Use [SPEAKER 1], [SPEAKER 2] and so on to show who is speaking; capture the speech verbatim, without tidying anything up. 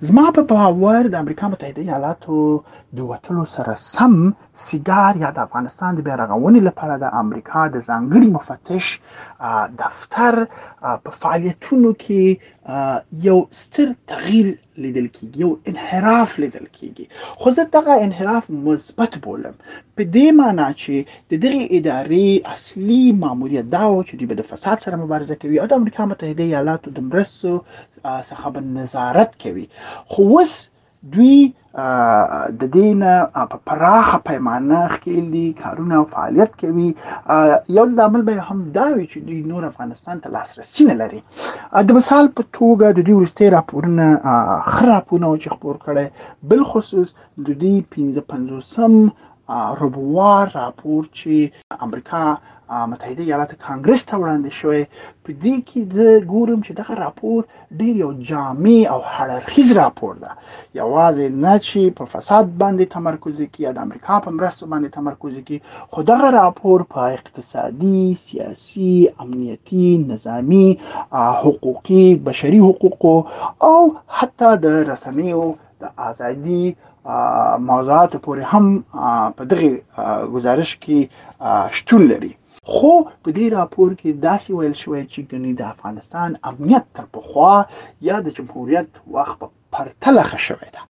[SPEAKER 1] زما په باور د امریکا متحده ایالاتو د وتلو سره سم سیګار یا د افغانستان د بیا رغونې لپاره د امریکا د ځانګړي مفتش دفتر په فعالیتونو کې یو ستر تغییر لیدل کیږي، یو انحراف لیدل کیږي. خو زه دغه انحراف مثبت بولم په دې معنی چې د دغه ادارې اصلي ماموریت دا و چې دوی به د فساد سره مبارزه کوي او د امریکا متحده ایالاتو د مرستو څخه به نظارت کوي. خو اوس دوی د دې نه په پراخه پیمانه ښکیل دي، کارونه او فعالیت کوي. یو لامل به هم دا وي چې دوی نور افغانستان ته لاسرسي نه لري. د مثال په توګه د دوی وروستي راپورونه ښه راپورونه چې خپور کړی، بالخصوص د دوی پنځه پنځوسم ربوار راپور چې امریکا متحده ایالات کانګرس ته وړاندې شوی، په دې کې زه ګورم چې دغه راپور ډیر یو جامع او هر راپور ده. یوازې نه چې په فساد باندې تمرکز کوي یا د امریکا په مرستو باندې تمرکز کوي، خو دغه راپور په اقتصادي، سیاسي، امنیتي، نظامی، حقوقي، بشري حقوقو او حتی د رسنیو د ازادي موضوعاتو پورې هم په دغه گزارش کې شتون لري. خو په دې راپور کې داسې ویل شوی چې ګنې د افغانستان امنیت تر پخوا یا د جمهوریت وخت په پرتله ښه شوی ده.